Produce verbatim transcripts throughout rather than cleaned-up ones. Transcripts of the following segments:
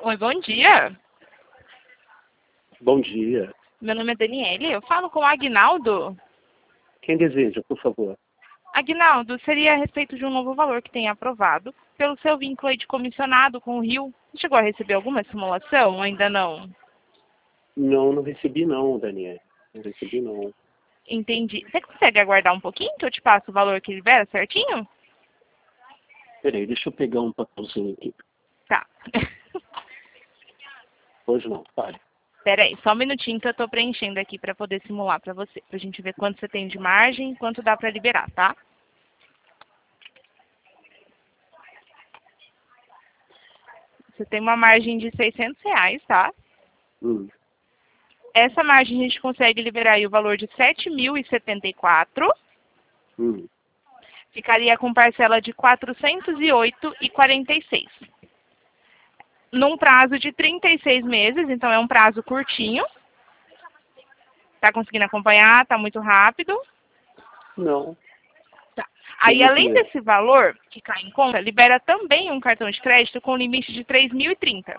Oi, bom dia. Bom dia. Meu nome é Daniele, eu falo com o Aguinaldo. Quem deseja, por favor? Aguinaldo, seria a respeito de um novo valor que tem aprovado pelo seu vínculo aí de comissionado com o Rio. Você chegou a receber alguma simulação ou ainda não? Não, não recebi não, Daniele. Não recebi não. Entendi. Você consegue aguardar um pouquinho que eu te passo o valor que libera certinho? Peraí, deixa eu pegar um papelzinho aqui. Tá. Hoje não, pare. Pera aí, só um minutinho que eu tô preenchendo aqui para poder simular para você. Pra gente ver quanto você tem de margem e quanto dá para liberar, tá? Você tem uma margem de seiscentos reais, tá? Hum. Essa margem a gente consegue liberar aí o valor de sete mil e setenta e quatro. Hum. Ficaria com parcela de quatrocentos e oito reais e quarenta e seis centavos. Num prazo de trinta e seis meses, então é um prazo curtinho. Tá conseguindo acompanhar? Tá muito rápido? Não. Tá. Aí, além desse valor que cai em conta, libera também um cartão de crédito com limite de três mil e trinta.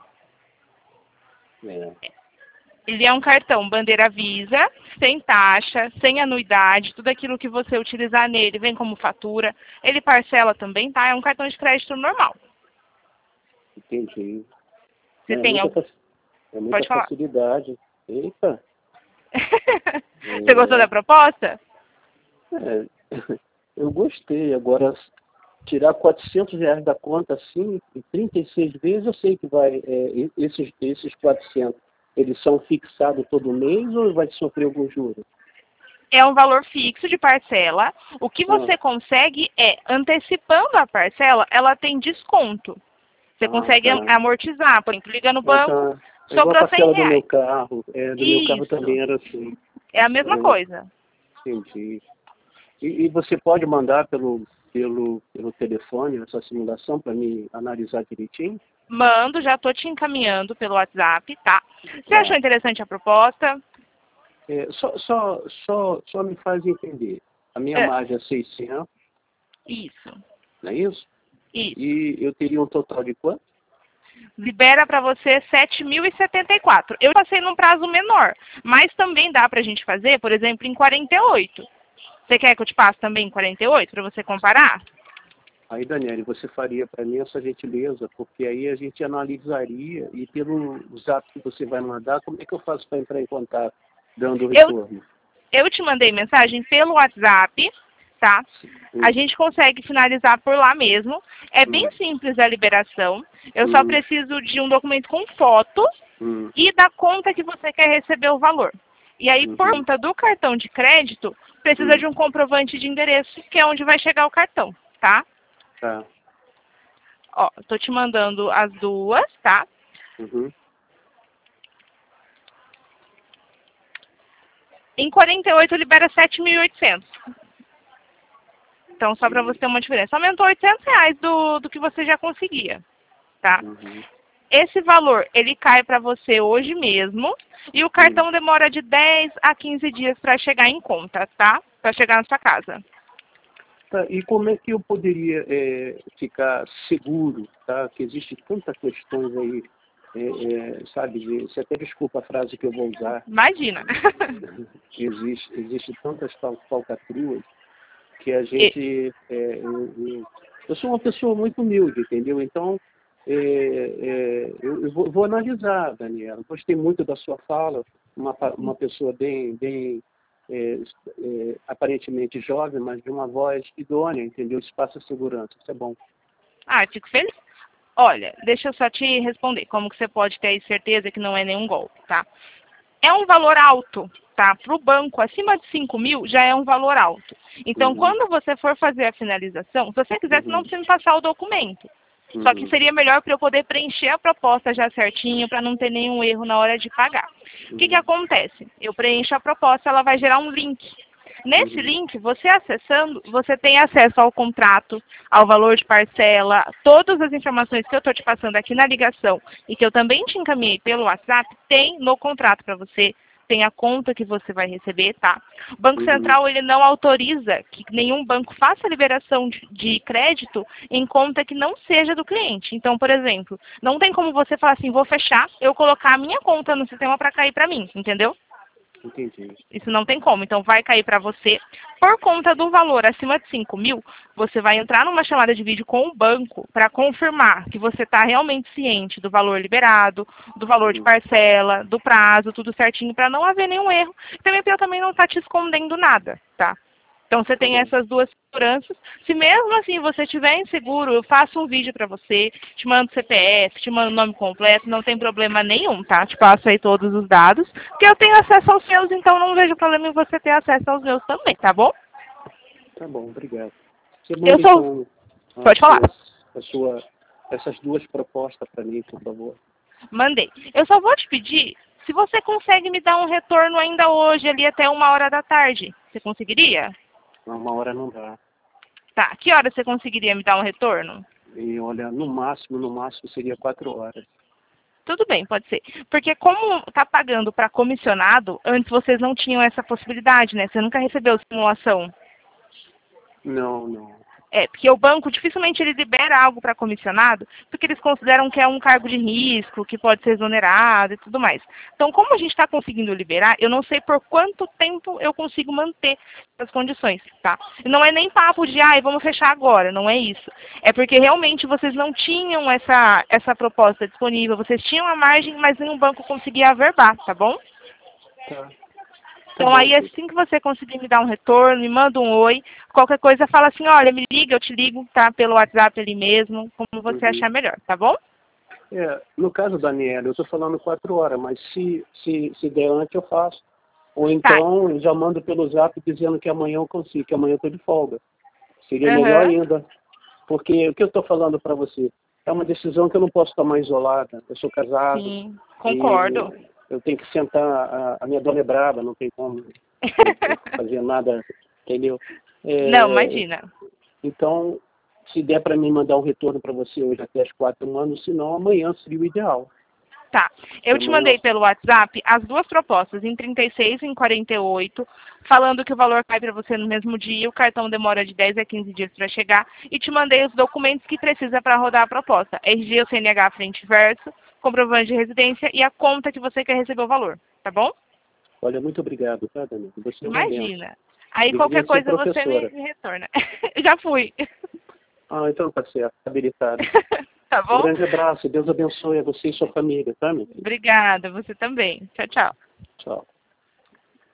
É. Ele é um cartão bandeira Visa, sem taxa, sem anuidade, tudo aquilo que você utilizar nele vem como fatura. Ele parcela também, tá? É um cartão de crédito normal. Entendi. Você é, tem muita, algum... fac... é muita Pode falar. facilidade. Eita. Você gostou da proposta? É, eu gostei. Agora, tirar quatrocentos reais da conta assim, em trinta e seis vezes, eu sei que vai, é, esses, esses quatrocentos, eles são fixados todo mês ou vai sofrer algum juro? É um valor fixo de parcela. O que você Ah. consegue é, antecipando a parcela, ela tem desconto. Você Ah, consegue tá. amortizar. Por exemplo, liga no Ah, banco, tá. É igual a sobrou cem parcela do meu reais. carro. É, do meu carro também era assim. É a mesma É, coisa. entendi. E, e você pode mandar pelo, pelo, pelo telefone essa simulação para me analisar direitinho? Mando, já estou te encaminhando pelo WhatsApp, tá? Você Tá. achou interessante a proposta? É, só, só, só, só me faz entender. A minha É. margem é seiscentos, Isso. não é isso? Isso. E eu teria um total de quanto? Libera para você sete mil e setenta e quatro. Eu passei num prazo menor, mas também dá para a gente fazer, por exemplo, em quarenta e oito. Você quer que eu te passe também em quarenta e oito para você comparar? Aí, Daniele, você faria para mim essa gentileza, porque aí a gente analisaria e pelo zap que você vai mandar, como é que eu faço para entrar em contato dando o retorno? Eu, eu te mandei mensagem pelo WhatsApp, tá? Hum. A gente consegue finalizar por lá mesmo. É Hum. bem simples a liberação. Eu Hum. só preciso de um documento com foto Hum. e da conta que você quer receber o valor. E aí, Uhum. por conta do cartão de crédito, precisa Hum. de um comprovante de endereço, que é onde vai chegar o cartão, tá? Tá. Ó, tô te mandando as duas, tá? Uhum. Em quarenta e oito libera sete mil e oitocentos. Então, só para você ter uma diferença. Aumentou oitocentos reais do, do que você já conseguia, tá? Uhum. Esse valor, ele cai para você hoje mesmo. E o cartão demora de dez a quinze dias para chegar em conta, tá? Para chegar na sua casa. Tá, e como é que eu poderia é, ficar seguro, tá? Que existe tantas questões aí, é, é, sabe, de, você até desculpa a frase que eu vou usar. Imagina. existe, existe tantas fal- falcatruas que a gente... É, eu, eu, eu sou uma pessoa muito humilde, entendeu? Então, é, é, eu, eu vou, vou analisar, Daniela. Gostei muito da sua fala, uma, uma pessoa bem... bem É, é, aparentemente jovem, mas de uma voz idônea, entendeu? Isso passa segurança, isso é bom. Ah, fico feliz. Olha, deixa eu só te responder. Como que você pode ter aí certeza que não é nenhum golpe, tá? É um valor alto, tá? Para o banco, acima de cinco mil já é um valor alto. Então, Uhum. quando você for fazer a finalização, se você quiser, Uhum. não precisa me passar o documento. Uhum. Só que seria melhor para eu poder preencher a proposta já certinho, para não ter nenhum erro na hora de pagar. O Uhum. que que acontece? Eu preencho a proposta, ela vai gerar um link. Nesse Uhum. link, você acessando, você tem acesso ao contrato, ao valor de parcela, todas as informações que eu estou te passando aqui na ligação e que eu também te encaminhei pelo WhatsApp, tem no contrato para você tem a conta que você vai receber, tá? O Banco Uhum. Central, ele não autoriza que nenhum banco faça liberação de, de crédito em conta que não seja do cliente. Então, por exemplo, não tem como você falar assim, vou fechar, eu colocar a minha conta no sistema para cair para mim, entendeu? Entendi. Isso não tem como. Então, vai cair para você. Por conta do valor acima de cinco mil, você vai entrar numa chamada de vídeo com o banco para confirmar que você está realmente ciente do valor liberado, do valor de parcela, do prazo, tudo certinho, para não haver nenhum erro. Também para eu também não estar te escondendo nada, tá? Então, você tem essas duas seguranças. Se mesmo assim você estiver inseguro, eu faço um vídeo para você, te mando C P F, te mando o nome completo, não tem problema nenhum, tá? Te passo aí todos os dados, porque eu tenho acesso aos seus, então não vejo problema em você ter acesso aos meus também, tá bom? Tá bom, obrigado. Você manda, Eu sou... então, Pode falar. a sua, essas duas propostas para mim, por favor. Mandei. Eu só vou te pedir, se você consegue me dar um retorno ainda hoje, ali até uma hora da tarde. Você conseguiria? Uma hora não dá. Tá. Que hora você conseguiria me dar um retorno? E olha, no máximo, no máximo seria quatro horas. Tudo bem, pode ser. Porque como está pagando para comissionado, antes vocês não tinham essa possibilidade, né? Você nunca recebeu simulação. Não, não. É, porque o banco dificilmente ele libera algo para comissionado, porque eles consideram que é um cargo de risco, que pode ser exonerado e tudo mais. Então, como a gente está conseguindo liberar, eu não sei por quanto tempo eu consigo manter as condições, tá? E não é nem papo de, ai, vamos fechar agora, não é isso. É porque realmente vocês não tinham essa, essa proposta disponível, vocês tinham a margem, mas nenhum banco conseguia averbar, tá bom? Tá. Então, aí, assim que você conseguir me dar um retorno, me manda um oi. Qualquer coisa, fala assim, olha, me liga, eu te ligo, tá? Pelo WhatsApp ali mesmo, como você Uhum. achar melhor, tá bom? É, no caso, Daniela, eu estou falando quatro horas, mas se, se, se der antes, eu faço. Ou então, eu já mando pelo Zap dizendo que amanhã eu consigo, que amanhã eu estou de folga. Seria Uhum. melhor ainda. Porque o que eu estou falando para você é uma decisão que eu não posso tomar isolada. Eu sou casado. Sim, concordo. Eu tenho que sentar, a, a minha dona é braba, não tem como fazer nada, entendeu? É, Não, imagina. Então, se der para mim mandar um retorno para você hoje até as quatro anos, senão amanhã seria o ideal. Tá. Eu te mandei pelo WhatsApp as duas propostas, em trinta e seis e em quarenta e oito, falando que o valor cai para você no mesmo dia, o cartão demora de dez a quinze dias para chegar, e te mandei os documentos que precisa para rodar a proposta. R G, o C N H frente e verso, comprovante de residência e a conta que você quer receber o valor, tá bom? Olha, muito obrigado, tá, Dani? Você Imagina. Aí Deveria qualquer coisa você professora. me retorna. Já fui. Ah, então tá certo, habilitado. Tá bom? Um grande abraço, Deus abençoe a você e sua família, tá, meu filho? Obrigada, você também. Tchau, tchau. Tchau.